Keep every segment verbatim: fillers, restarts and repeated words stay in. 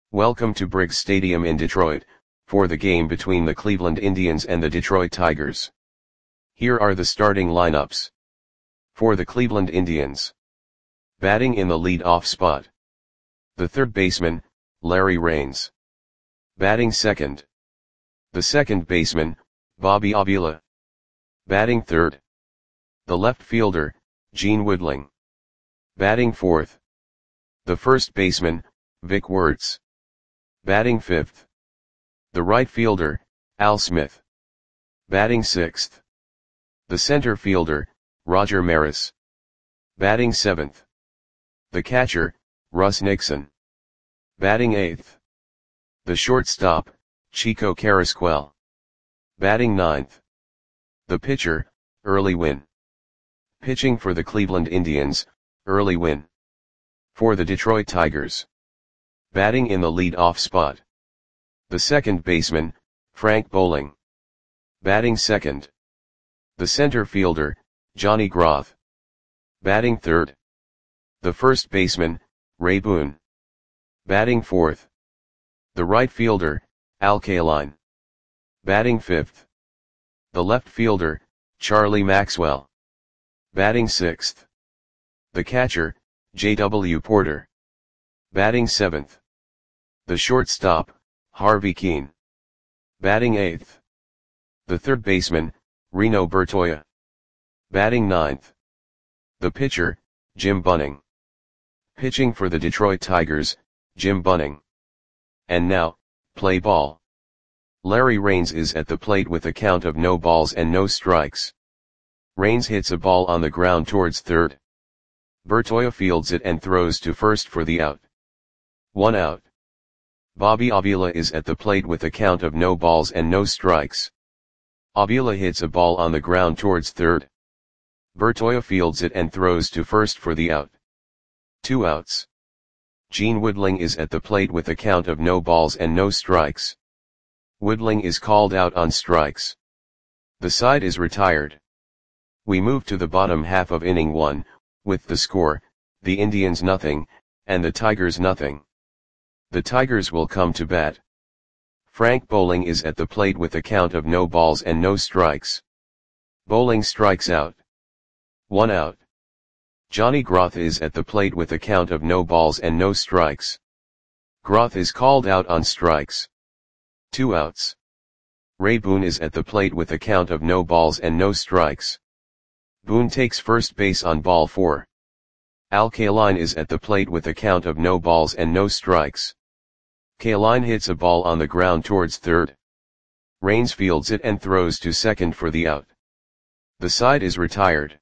Welcome to Briggs Stadium in Detroit, for the game between the Cleveland Indians and the Detroit Tigers. Here are the starting lineups. For the Cleveland Indians. Batting in the lead-off spot. The third baseman, Larry Raines. Batting second. The second baseman, Bobby Avila. Batting third. The left fielder, Gene Woodling. Batting fourth. The first baseman, Vic Wertz. Batting fifth. The right fielder, Al Smith. Batting sixth. The center fielder, Roger Maris. Batting seventh. The catcher, Russ Nixon. Batting eighth. The shortstop, Chico Carrasquel. Batting ninth. The pitcher, Early Wynn. Pitching for the Cleveland Indians, Early Wynn. For the Detroit Tigers. Batting in the lead-off spot. The second baseman, Frank Bowling. Batting second. The center fielder, Johnny Groth. Batting third. The first baseman, Ray Boone. Batting fourth. The right fielder, Al Kaline. Batting fifth. The left fielder, Charlie Maxwell. Batting sixth. The catcher, J W Porter. Batting seventh. The shortstop, Harvey Keene. Batting eighth. The third baseman, Reno Bertoia. Batting ninth. The pitcher, Jim Bunning. Pitching for the Detroit Tigers, Jim Bunning. And now, play ball. Larry Raines is at the plate with a count of no balls and no strikes. Raines hits a ball on the ground towards third. Bertoia fields it and throws to first for the out. One out. Bobby Avila is at the plate with a count of no balls and no strikes. Avila hits a ball on the ground towards third. Bertoia fields it and throws to first for the out. Two outs. Gene Woodling is at the plate with a count of no balls and no strikes. Woodling is called out on strikes. The side is retired. We move to the bottom half of inning one, with the score, the Indians nothing, and the Tigers nothing. The Tigers will come to bat. Frank Bowling is at the plate with a count of no balls and no strikes. Bowling strikes out. One out. Johnny Groth is at the plate with a count of no balls and no strikes. Groth is called out on strikes. Two outs. Ray Boone is at the plate with a count of no balls and no strikes. Boone takes first base on ball four. Al Kaline is at the plate with a count of no balls and no strikes. Kaline hits a ball on the ground towards third. Raines fields it and throws to second for the out. The side is retired.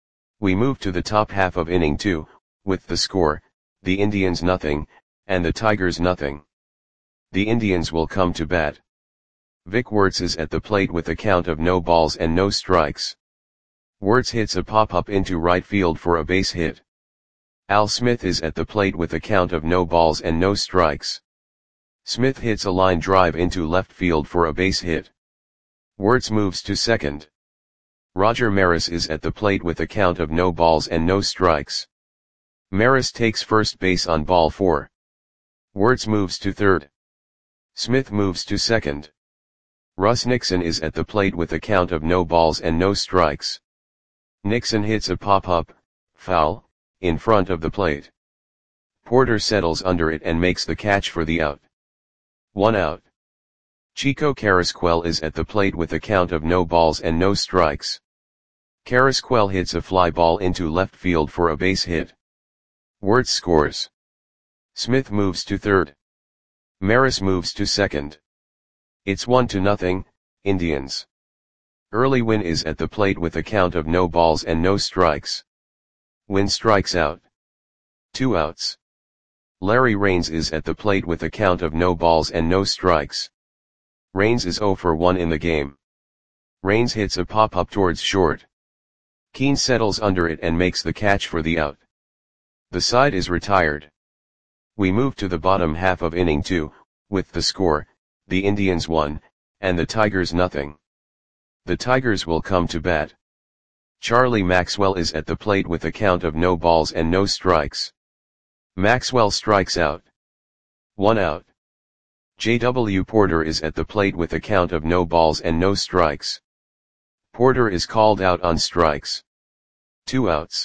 We move to the top half of inning two, with the score, the Indians nothing, and the Tigers nothing. The Indians will come to bat. Vic Wertz is at the plate with a count of no balls and no strikes. Wertz hits a pop-up into right field for a base hit. Al Smith is at the plate with a count of no balls and no strikes. Smith hits a line drive into left field for a base hit. Wertz moves to second. Roger Maris is at the plate with a count of no balls and no strikes. Maris takes first base on ball four. Wertz moves to third. Smith moves to second. Russ Nixon is at the plate with a count of no balls and no strikes. Nixon hits a pop-up, foul, in front of the plate. Porter settles under it and makes the catch for the out. One out. Chico Carrasquel is at the plate with a count of no balls and no strikes. Carrasquel hits a fly ball into left field for a base hit. Wertz scores. Smith moves to third. Maris moves to second. It's one to nothing, Indians. Early Wynn is at the plate with a count of no balls and no strikes. Wynn strikes out. Two outs. Larry Raines is at the plate with a count of no balls and no strikes. Raines is zero for one in the game. Raines hits a pop-up towards short. Keene settles under it and makes the catch for the out. The side is retired. We move to the bottom half of inning two, with the score, the Indians one, and the Tigers nothing. The Tigers will come to bat. Charlie Maxwell is at the plate with a count of no balls and no strikes. Maxwell strikes out. One out. J W Porter is at the plate with a count of no balls and no strikes. Porter is called out on strikes. Two outs.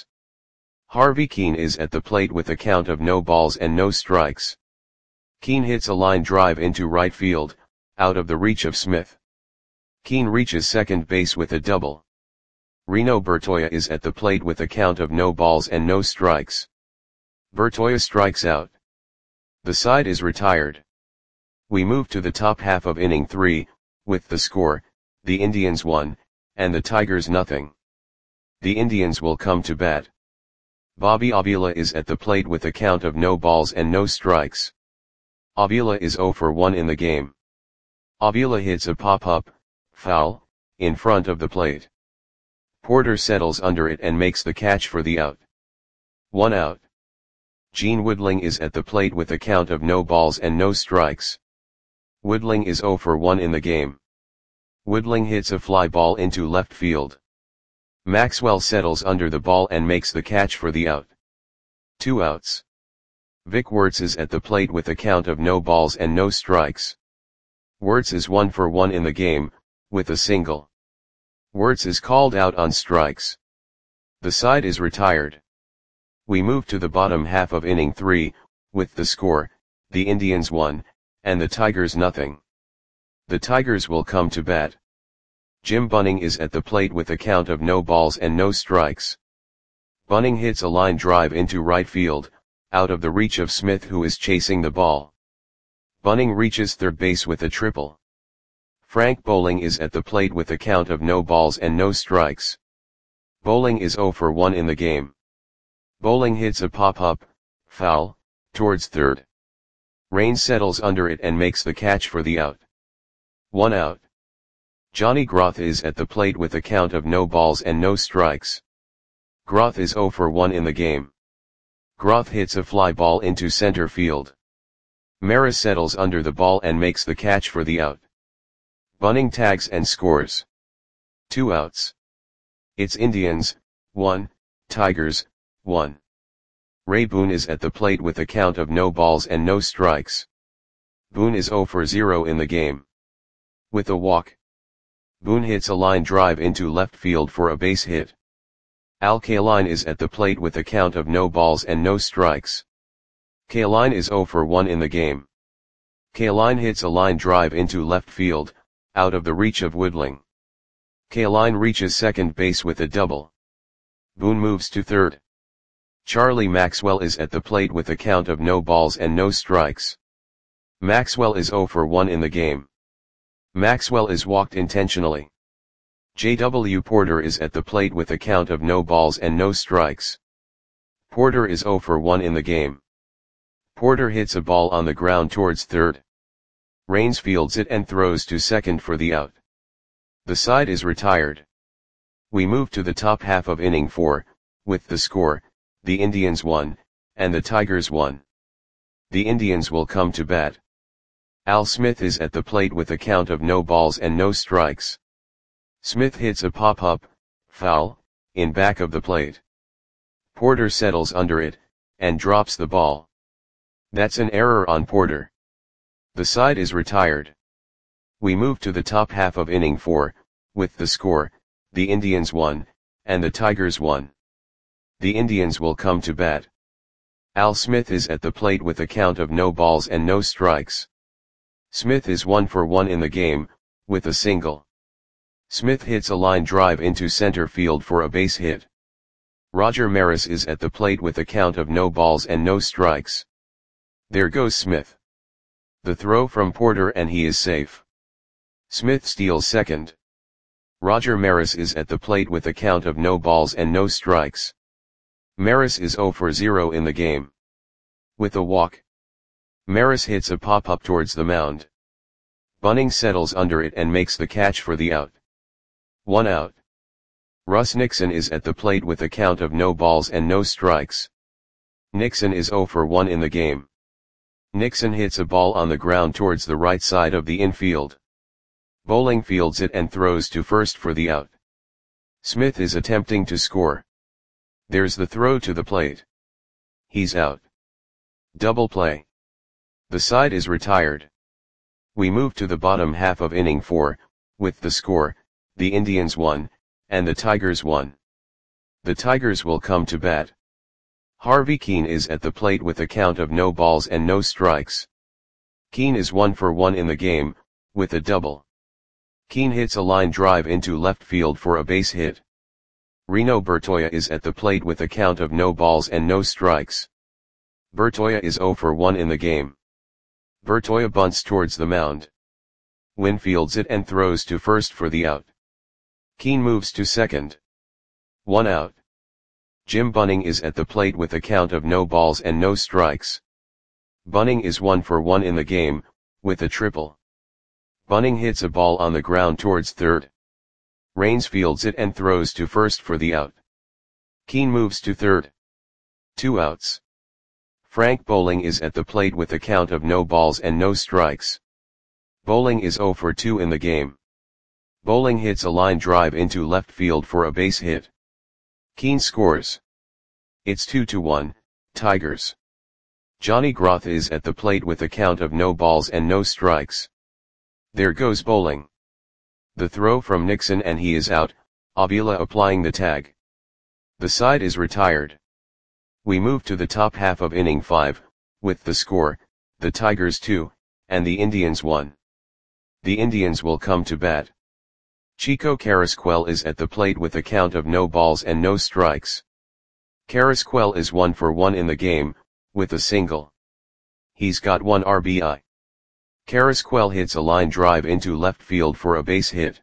Harvey Kuenn is at the plate with a count of no balls and no strikes. Kuenn hits a line drive into right field, out of the reach of Smith. Kuenn reaches second base with a double. Reno Bertoia is at the plate with a count of no balls and no strikes. Bertoia strikes out. The side is retired. We move to the top half of inning three, with the score, the Indians one, and the Tigers nothing. The Indians will come to bat. Bobby Avila is at the plate with a count of no balls and no strikes. Avila is oh for one in the game. Avila hits a pop-up, foul, in front of the plate. Porter settles under it and makes the catch for the out. One out. Gene Woodling is at the plate with a count of no balls and no strikes. Woodling is oh for one in the game. Woodling hits a fly ball into left field. Maxwell settles under the ball and makes the catch for the out. Two outs. Vic Wertz is at the plate with a count of no balls and no strikes. Wertz is one for one in the game, with a single. Wertz is called out on strikes. The side is retired. We move to the bottom half of inning three, with the score, the Indians one, and the Tigers nothing. The Tigers will come to bat. Jim Bunning is at the plate with a count of no balls and no strikes. Bunning hits a line drive into right field, out of the reach of Smith who is chasing the ball. Bunning reaches third base with a triple. Frank Bowling is at the plate with a count of no balls and no strikes. Bowling is oh for one in the game. Bowling hits a pop-up, foul, towards third. Raines settles under it and makes the catch for the out. One out. Johnny Groth is at the plate with a count of no balls and no strikes. Groth is oh for one in the game. Groth hits a fly ball into center field. Maris settles under the ball and makes the catch for the out. Bunning tags and scores. Two outs. It's Indians, one, Tigers, one. Ray Boone is at the plate with a count of no balls and no strikes. Boone is oh for zero in the game. With a walk. Boone hits a line drive into left field for a base hit. Al Kaline is at the plate with a count of no balls and no strikes. Kaline is oh for one in the game. Kaline hits a line drive into left field, out of the reach of Woodling. Kaline reaches second base with a double. Boone moves to third. Charlie Maxwell is at the plate with a count of no balls and no strikes. Maxwell is oh for one in the game. Maxwell is walked intentionally. J W Porter is at the plate with a count of no balls and no strikes. Porter is oh for one in the game. Porter hits a ball on the ground towards third. Raines fields it and throws to second for the out. The side is retired. We move to the top half of inning four, with the score, the Indians one, and the Tigers one. The Indians will come to bat. Al Smith is at the plate with a count of no balls and no strikes. Smith hits a pop-up, foul, in back of the plate. Porter settles under it, and drops the ball. That's an error on Porter. The side is retired. We move to the top half of inning four, with the score, the Indians one, and the Tigers one. The Indians will come to bat. Al Smith is at the plate with a count of no balls and no strikes. Smith is one for one in the game, with a single. Smith hits a line drive into center field for a base hit. Roger Maris is at the plate with a count of no balls and no strikes. There goes Smith. The throw from Porter and he is safe. Smith steals second. Roger Maris is at the plate with a count of no balls and no strikes. Maris is oh for zero in the game. With a walk. Maris hits a pop-up towards the mound. Bunning settles under it and makes the catch for the out. One out. Russ Nixon is at the plate with a count of no balls and no strikes. Nixon is oh for one in the game. Nixon hits a ball on the ground towards the right side of the infield. Bowling fields it and throws to first for the out. Smith is attempting to score. There's the throw to the plate. He's out. Double play. The side is retired. We move to the bottom half of inning four, with the score, the Indians won, and the Tigers won. The Tigers will come to bat. Harvey Keene is at the plate with a count of no balls and no strikes. Keene is one for one in the game, with a double. Keene hits a line drive into left field for a base hit. Reno Bertoia is at the plate with a count of no balls and no strikes. Bertoia is zero for one in the game. Bertoia bunts towards the mound. Wynn fields it and throws to first for the out. Keene moves to second. One out. Jim Bunning is at the plate with a count of no balls and no strikes. Bunning is one for one in the game, with a triple. Bunning hits a ball on the ground towards third. Raines fields it and throws to first for the out. Keene moves to third. Two outs. Frank Bowling is at the plate with a count of no balls and no strikes. Bowling is zero for two in the game. Bowling hits a line drive into left field for a base hit. Keene scores. It's two to one, Tigers. Johnny Groth is at the plate with a count of no balls and no strikes. There goes Bowling. The throw from Nixon and he is out, Avila applying the tag. The side is retired. We move to the top half of inning five, with the score, the Tigers two, and the Indians one. The Indians will come to bat. Chico Carrasquel is at the plate with a count of no balls and no strikes. Carrasquel is one for one in the game, with a single. He's got one R B I. Carrasquel hits a line drive into left field for a base hit.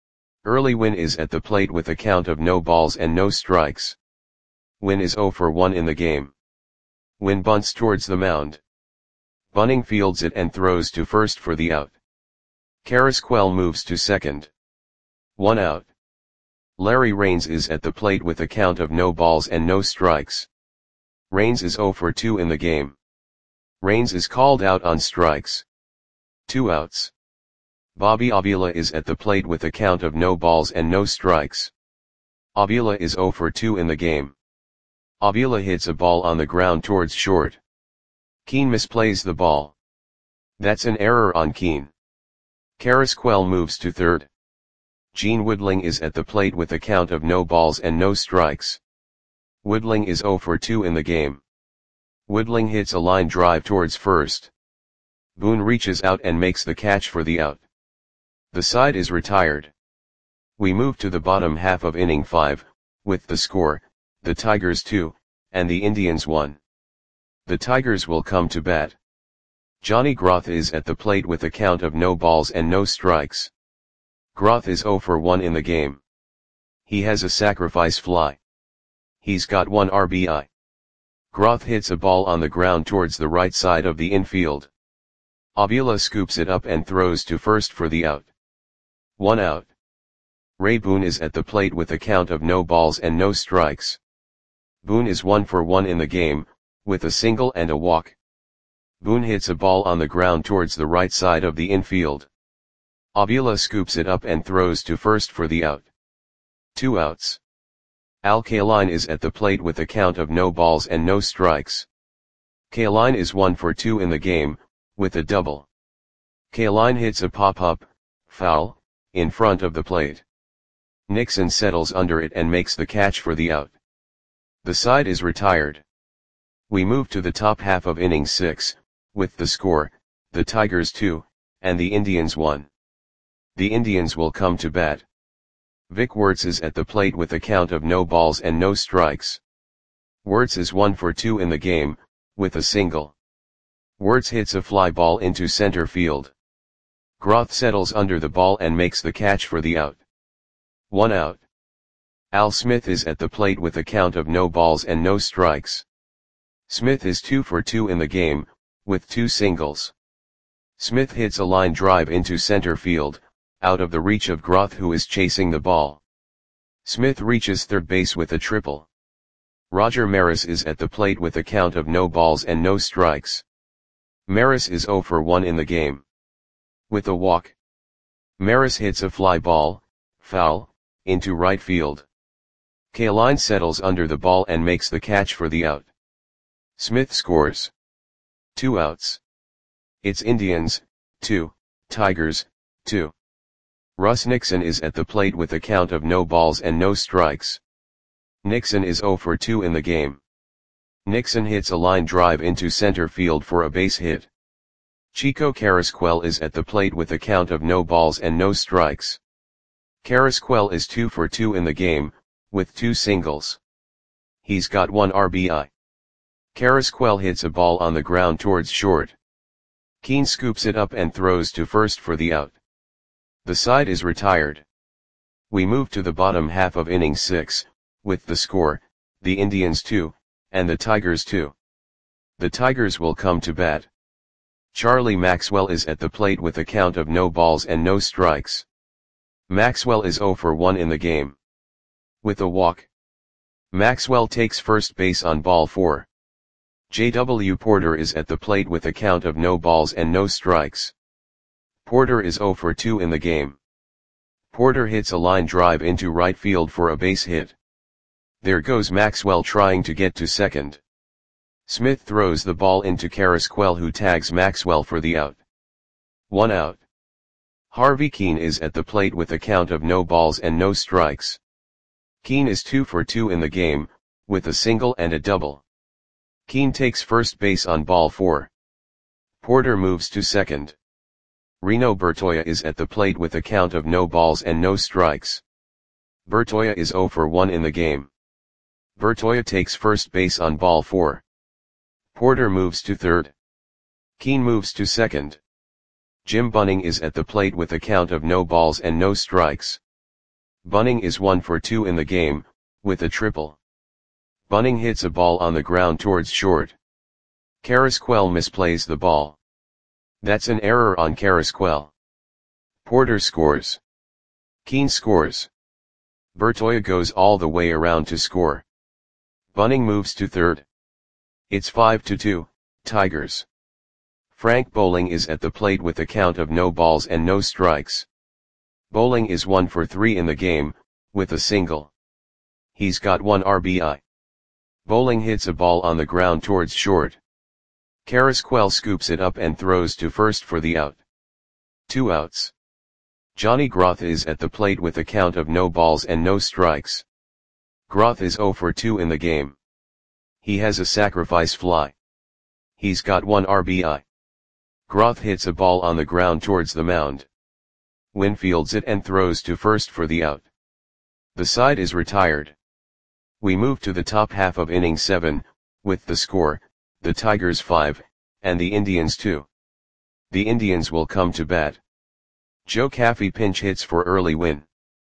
Early Wynn is at the plate with a count of no balls and no strikes. Wynn is zero for one in the game. Wynn bunts towards the mound. Bunning fields it and throws to first for the out. Carrasquel moves to second. One out. Larry Raines is at the plate with a count of no balls and no strikes. Raines is zero for two in the game. Raines is called out on strikes. Two outs. Bobby Avila is at the plate with a count of no balls and no strikes. Avila is zero for two in the game. Avila hits a ball on the ground towards short. Keene misplays the ball. That's an error on Keene. Carrasquel moves to third. Gene Woodling is at the plate with a count of no balls and no strikes. Woodling is zero for two in the game. Woodling hits a line drive towards first. Boone reaches out and makes the catch for the out. The side is retired. We move to the bottom half of inning five, with the score, the Tigers two, and the Indians one. The Tigers will come to bat. Johnny Groth is at the plate with a count of no balls and no strikes. Groth is zero for one in the game. He has a sacrifice fly. He's got one R B I. Groth hits a ball on the ground towards the right side of the infield. Avila scoops it up and throws to first for the out. One out. Ray Boone is at the plate with a count of no balls and no strikes. Boone is one for one in the game, with a single and a walk. Boone hits a ball on the ground towards the right side of the infield. Avila scoops it up and throws to first for the out. Two outs. Al Kaline is at the plate with a count of no balls and no strikes. Kaline is one for two in the game, with a double. Kaline hits a pop-up, foul, in front of the plate. Nixon settles under it and makes the catch for the out. The side is retired. We move to the top half of inning six, with the score, the Tigers two, and the Indians one. The Indians will come to bat. Vic Wertz is at the plate with a count of no balls and no strikes. Wertz is one for two in the game, with a single. Wertz hits a fly ball into center field. Groth settles under the ball and makes the catch for the out. One out. Al Smith is at the plate with a count of no balls and no strikes. Smith is two for two in the game, with two singles. Smith hits a line drive into center field, out of the reach of Groth, who is chasing the ball. Smith reaches third base with a triple. Roger Maris is at the plate with a count of no balls and no strikes. Maris is zero for one in the game. With a walk. Maris hits a fly ball, foul, into right field. Kaline settles under the ball and makes the catch for the out. Smith scores. Two outs. It's Indians, two, Tigers, two. Russ Nixon is at the plate with a count of no balls and no strikes. Nixon is zero for two in the game. Nixon hits a line drive into center field for a base hit. Chico Carrasquel is at the plate with a count of no balls and no strikes. Carrasquel is two for two in the game, with two singles. He's got one R B I. Carrasquel hits a ball on the ground towards short. Keane scoops it up and throws to first for the out. The side is retired. We move to the bottom half of inning six, with the score, the Indians two, and the Tigers two. The Tigers will come to bat. Charlie Maxwell is at the plate with a count of no balls and no strikes. Maxwell is zero for one in the game. With a walk. Maxwell takes first base on ball four. J W Porter is at the plate with a count of no balls and no strikes. Porter is zero for two in the game. Porter hits a line drive into right field for a base hit. There goes Maxwell trying to get to second. Smith throws the ball into Carrasquel, who tags Maxwell for the out. One out. Harvey Keane is at the plate with a count of no balls and no strikes. Keane is two for two in the game, with a single and a double. Keane takes first base on ball four. Porter moves to second. Reno Bertoia is at the plate with a count of no balls and no strikes. Bertoia is zero for one in the game. Bertoia takes first base on ball four. Porter moves to third. Keane moves to second. Jim Bunning is at the plate with a count of no balls and no strikes. Bunning is one for two in the game, with a triple. Bunning hits a ball on the ground towards short. Carrasquel misplays the ball. That's an error on Carrasquel. Porter scores. Keane scores. Bertoia goes all the way around to score. Bunning moves to third. It's five to two, Tigers. Frank Bowling is at the plate with a count of no balls and no strikes. Bowling is one for three in the game, with a single. He's got one R B I. Bowling hits a ball on the ground towards short. Carrasquel scoops it up and throws to first for the out. Two outs. Johnny Groth is at the plate with a count of no balls and no strikes. Groth is zero for two in the game. He has a sacrifice fly. He's got one R B I. Groth hits a ball on the ground towards the mound. Winfields it and throws to first for the out. The side is retired. We move to the top half of inning seven, with the score, the Tigers five, and the Indians two. The Indians will come to bat. Joe Caffey pinch hits for early win.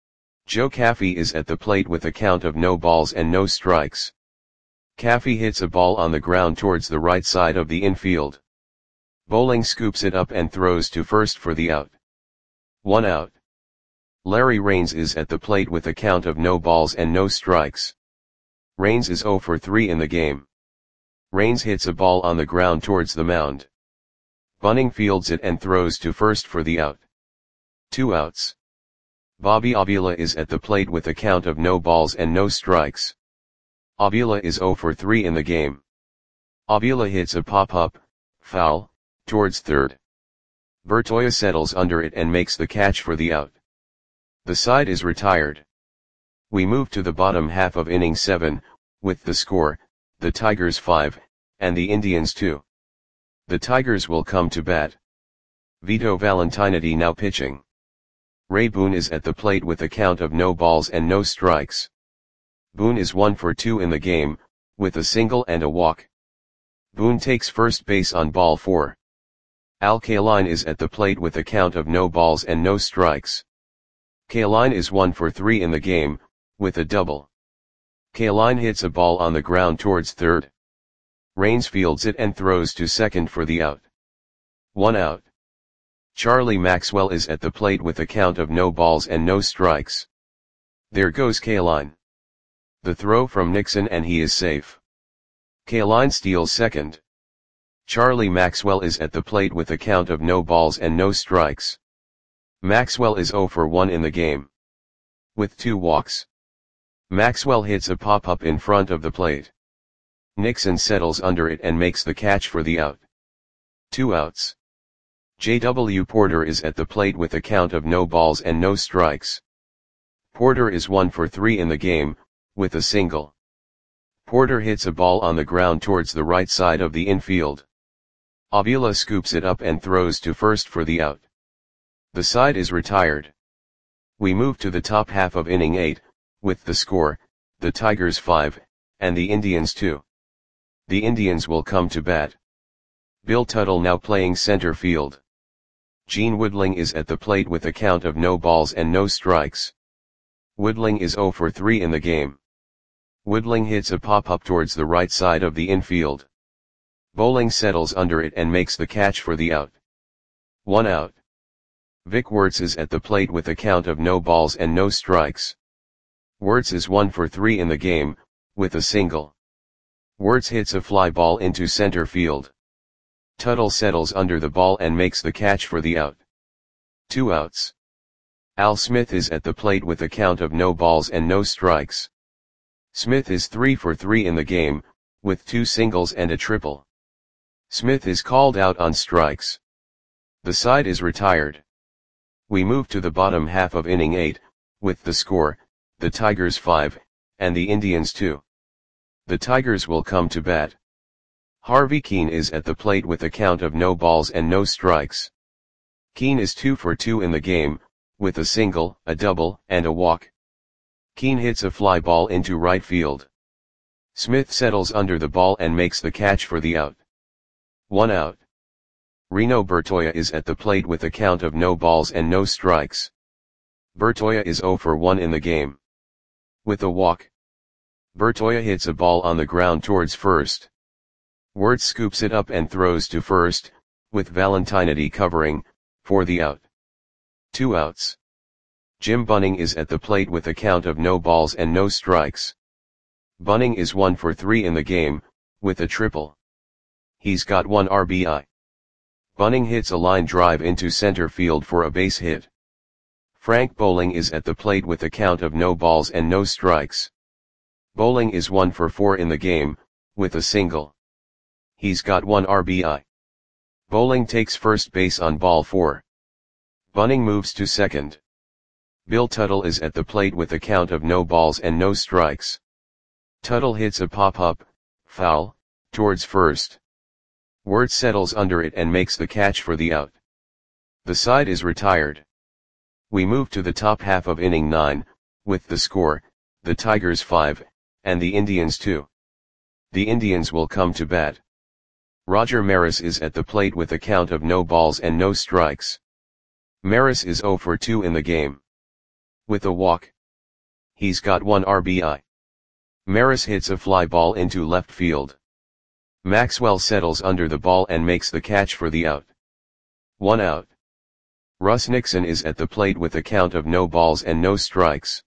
Joe Caffey is at the plate with a count of no balls and no strikes. Caffey hits a ball on the ground towards the right side of the infield. Bowling scoops it up and throws to first for the out. One out. Larry Raines is at the plate with a count of no balls and no strikes. Raines is zero for three in the game. Raines hits a ball on the ground towards the mound. Bunning fields it and throws to first for the out. Two outs. Bobby Avila is at the plate with a count of no balls and no strikes. Avila is zero for three in the game. Avila hits a pop-up, foul, towards third. Bertoia settles under it and makes the catch for the out. The side is retired. We move to the bottom half of inning seven, with the score, the Tigers five, and the Indians two. The Tigers will come to bat. Vito Valentinetti now pitching. Ray Boone is at the plate with a count of no balls and no strikes. Boone is one for two in the game, with a single and a walk. Boone takes first base on ball four. Al Kaline is at the plate with a count of no balls and no strikes. Kaline is one for three in the game, with a double. Kaline hits a ball on the ground towards third. Raines fields it and throws to second for the out. One out. Charlie Maxwell is at the plate with a count of no balls and no strikes. There goes Kaline. The throw from Nixon and he is safe. Kaline steals second. Charlie Maxwell is at the plate with a count of no balls and no strikes. Maxwell is zero for one in the game. With two walks. Maxwell hits a pop-up in front of the plate. Nixon settles under it and makes the catch for the out. Two outs. J W Porter is at the plate with a count of no balls and no strikes. Porter is one for three in the game, with a single. Porter hits a ball on the ground towards the right side of the infield. Avila scoops it up and throws to first for the out. The side is retired. We move to the top half of inning eight, with the score, the Tigers five, and the Indians two. The Indians will come to bat. Bill Tuttle now playing center field. Gene Woodling is at the plate with a count of no balls and no strikes. Woodling is zero for three in the game. Woodling hits a pop-up towards the right side of the infield. Bowling settles under it and makes the catch for the out. One out. Vic Wertz is at the plate with a count of no balls and no strikes. Wertz is one for three in the game, with a single. Wertz hits a fly ball into center field. Tuttle settles under the ball and makes the catch for the out. Two outs. Al Smith is at the plate with a count of no balls and no strikes. Smith is three for three in the game, with two singles and a triple. Smith is called out on strikes. The side is retired. We move to the bottom half of inning eight, with the score, the Tigers five, and the Indians two. The Tigers will come to bat. Harvey Keene is at the plate with a count of no balls and no strikes. Keene is two for two in the game, with a single, a double, and a walk. Keene hits a fly ball into right field. Smith settles under the ball and makes the catch for the out. One out. Reno Bertoia is at the plate with a count of no balls and no strikes. Bertoia is zero for one in the game. With a walk. Bertoia hits a ball on the ground towards first. Wertz scoops it up and throws to first, with Valentinetti covering, for the out. Two outs. Jim Bunning is at the plate with a count of no balls and no strikes. Bunning is one for three in the game, with a triple. He's got one R B I. Bunning hits a line drive into center field for a base hit. Frank Bowling is at the plate with a count of no balls and no strikes. Bowling is one for four in the game, with a single. He's got one R B I. Bowling takes first base on ball four. Bunning moves to second. Bill Tuttle is at the plate with a count of no balls and no strikes. Tuttle hits a pop-up, foul, towards first. Wertz settles under it and makes the catch for the out. The side is retired. We move to the top half of inning nine, with the score, the Tigers five, and the Indians two. The Indians will come to bat. Roger Maris is at the plate with a count of no balls and no strikes. Maris is zero for two in the game. With a walk. He's got one R B I. Maris hits a fly ball into left field. Maxwell settles under the ball and makes the catch for the out. One out. Russ Nixon is at the plate with a count of no balls and no strikes.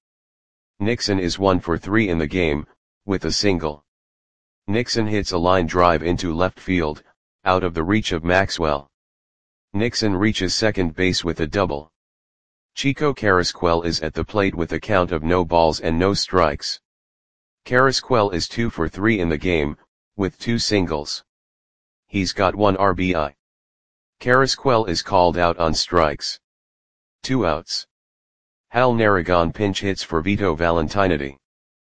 Nixon is one for three in the game, with a single. Nixon hits a line drive into left field, out of the reach of Maxwell. Nixon reaches second base with a double. Chico Carrasquel is at the plate with a count of no balls and no strikes. Carrasquel is two for three in the game, with two singles. He's got one R B I. Carrasquel is called out on strikes. Two outs. Hal Narragon pinch hits for Vito Valentinetti.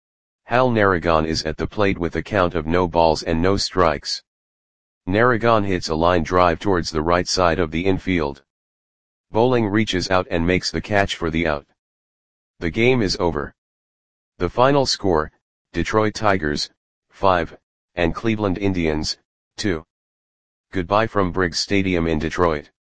Hal Narragon is at the plate with a count of no balls and no strikes. Narragon hits a line drive towards the right side of the infield. Bowling reaches out and makes the catch for the out. The game is over. The final score, Detroit Tigers, five, and Cleveland Indians, two. Goodbye from Briggs Stadium in Detroit.